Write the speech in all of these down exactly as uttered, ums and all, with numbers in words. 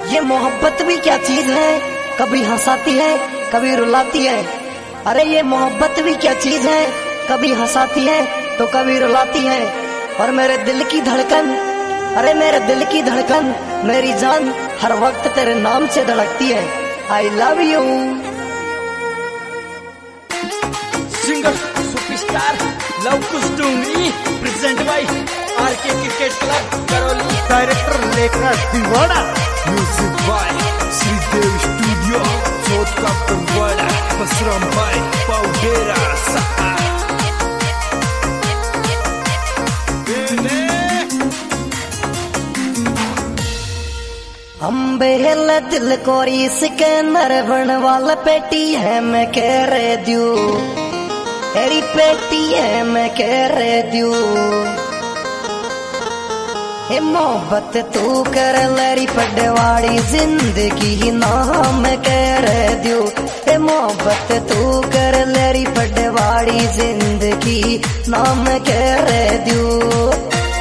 ये मोहब्बत भी क्या चीज है, कभी हंसाती है कभी रुलाती है। अरे ये मोहब्बत भी क्या चीज है, कभी हंसाती है तो कभी रुलाती है। और मेरे दिल की धड़कन, अरे मेरे दिल की धड़कन, मेरी जान हर वक्त तेरे नाम से धड़कती है। I love you. Singer superstar लव कुछ दूंगी, present by RK cricket club Karauli, director लेखा दीवाना, म्यूजिक बाय श्रीदेव स्टूडियो, चौथ का परवाड़ा, बसराम भाई पाउडेरा सहा। अम्बेल दिल कोरी सिकंदर बन वाला पेटी है मैं कह रहे दू, तेरी पेटी है मैं कह रहे दू। हे मोहब्बत तू कर लरी पडवाड़ी जिंदगी नाम कह रहे दू। हे मोहब्बत तू कर लरी पडवाड़ी जिंदगी नाम कह रहे दू।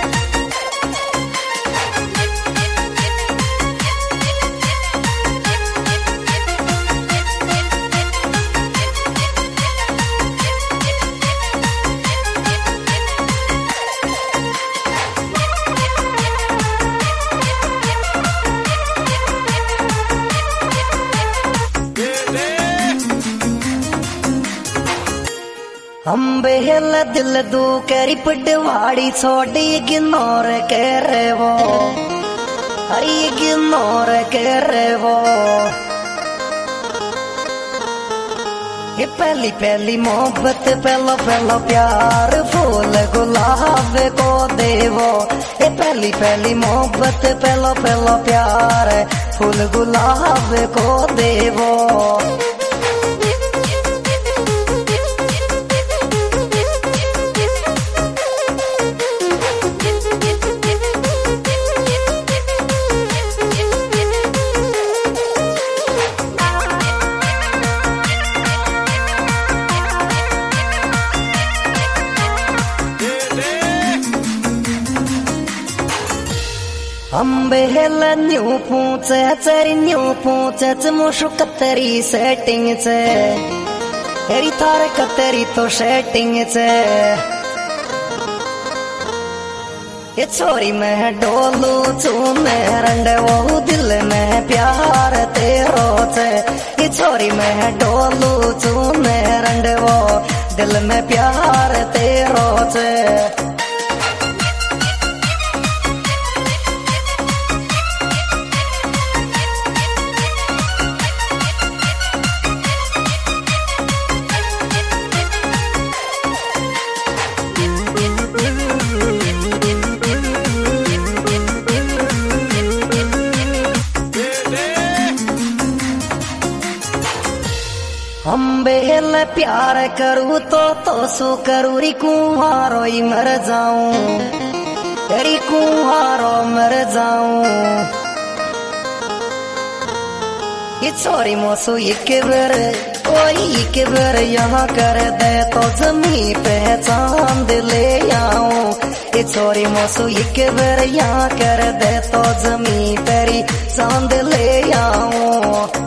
अम्बेल दिल दू करी पडवाड़ी छोड़ी इग्नोर कर वो, अरे इग्नोर कर वो। ये पहली पहली मोहब्बत पहलो पहलो प्यार फूल गुलाब को देवो। ये पहली पहली मोहब्बत पहलो पहलो प्यार फूल गुलाब को देवो। अम्बेल न्यू पूछे चरी न्यू पूछे चमुशु कतरी सेटिंग से, तेरी थार कतरी तो सेटिंग से। ये छोरी में डोलू चूने रंड वो दिल में प्यार तेरो से। ये छोरी में डोलू चूने रंड वो दिल में प्यार तेरो से। अम्बेल प्यार करूँ तो तो सु करूँ री कुंवारो ही मर जाऊं, तेरी कुंवारो मर जाऊं। ये छोरी मोसू एक बार कोई एक बार यहाँ कर दे तो जमी पे चांद ले आऊं। ये छोरी मोसू एक बार यहाँ कर दे तो जमी पेरी चांद ले आऊं।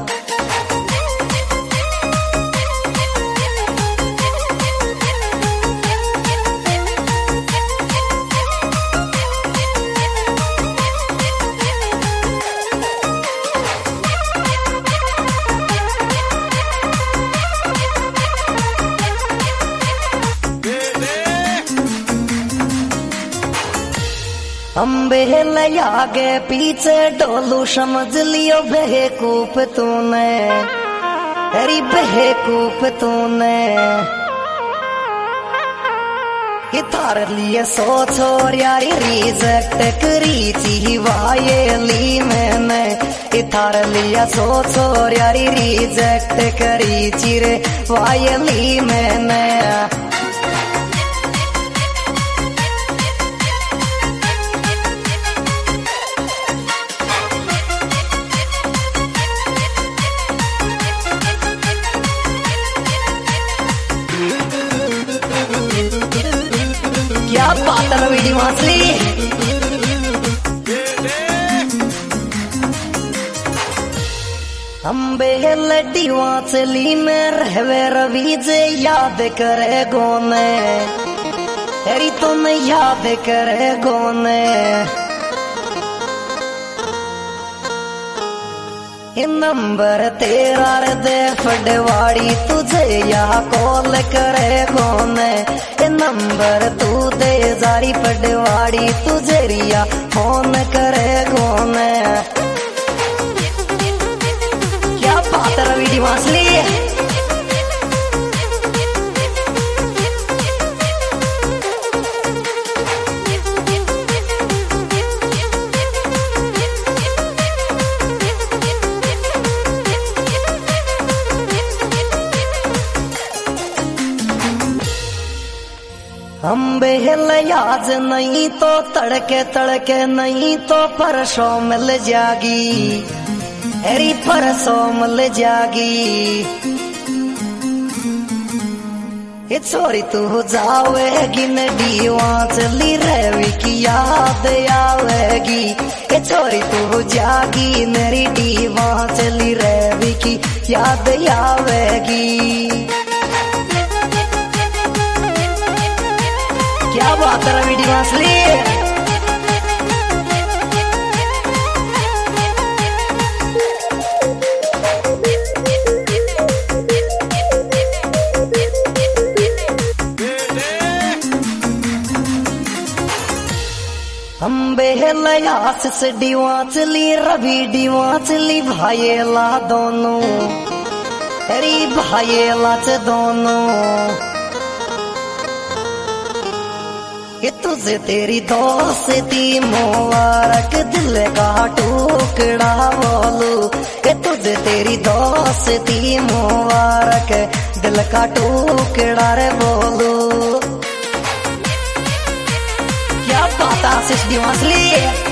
अम्बेल आगे पीछे डोलू समझ लियो बेवकूफ तूने, तेरी बेवकूफ तूने। ये थार लिए सोच और यारी रिजेक्ट करी थी वायली मैंने। ये थार लिया सोच और यारी रिजेक्ट करी थी रे वायली मैंने। क्या बात है वीडियो मछली। अम्बे लड्डी वाचली में रहवे रवि जे याद करे गोने तेरी तुम याद करे गोने ये नंबर तेरा दे फटवाड़ी तुझे या कॉल करे गोने ये नंबर तू दे जारी फटवाड़ी तुझे रिया फोन करे गोने क्या बात रवि डिवासली अम्बे आज नहीं तो तड़के तड़के नहीं तो परसों मिल जागी अरे परसों मिल जागी ये छोरी तू जावेगी नडीवा चली रवि की याद आवेगी ये छोरी तू जागी मेरी डीवा चली रवि की याद आवेगी क्या बात है रवि डिवासली अम्बे लयास से डिवाचली रवि डिवाचली भाईला दोनों अरे भाईला च दोनों ये तुझे तेरी दोस्ती मुबारक दिल का टुकड़ा बोलू ये तुझे तेरी दोस्ती मुबारक दिल का टुकड़ा रे बोलू क्या बात आशीष डिवासली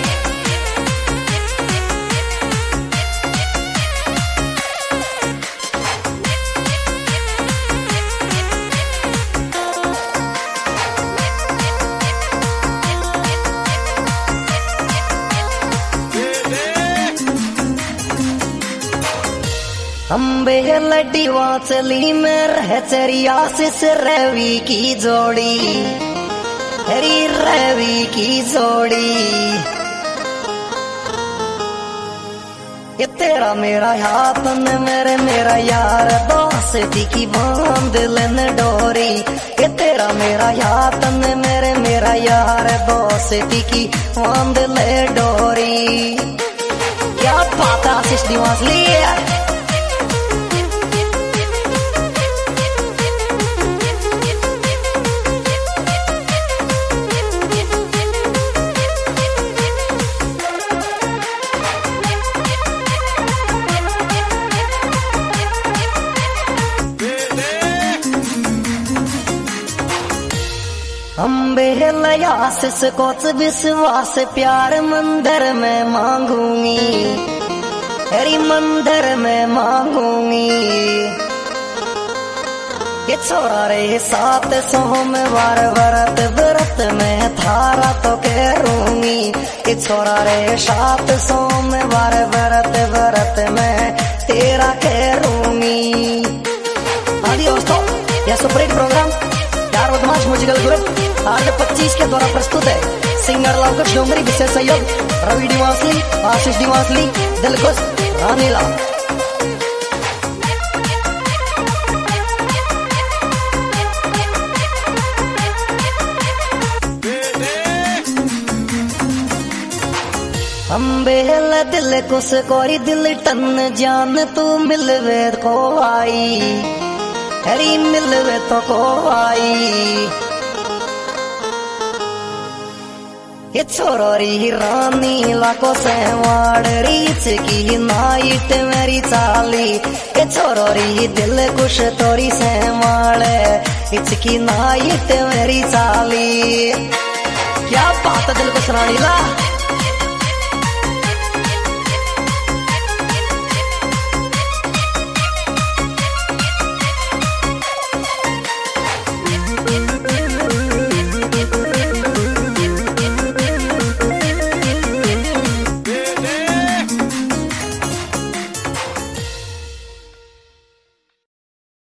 अम्बे लड्डी वाचली में रह चरिया से रवि की जोड़ी हरी रवि की जोड़ी ये तेरा मेरा हाथ में मेरे मेरा यार दोस्ती की बांध लेन डोरी ये तेरा मेरा हाथ में मेरे मेरा यार दोस्ती की बांध ले डोरी क्या बात आशीष डिवासली अम्बे लयास से कोच विश्वास प्यार मंदिर में मांगूंगी हरी मंदिर में मांगूंगी ये छोरा रे सात सोमवार व्रत व्रत में थारा तो करूंगी ये छोरा रे सात सोमवार व्रत व्रत में तेरा करूंगी। हाँ दोस्तों यह सुपरहिट प्रोग्राम चार बदमाश म्यूजिकल ग्रुप आठ पच्चीस के द्वारा प्रस्तुत है। सिंगर लवकुश डोंगरी, विशेष सहयोग रवि डिवासली, आशीष डिवासली, दिलखुश रानीला। अम्बेल दिल कुछ कोरी दिल टन जान तू मिलवे को आई हरी मिलवे तो को आई ये छोरोरी रानी लाको से रीच की नाइट मेरी चाली ये छोरोरी दिल कुछ तोरी से माड़े इचकी नाइट मेरी चाली। क्या बात दिल कुछ रानीला।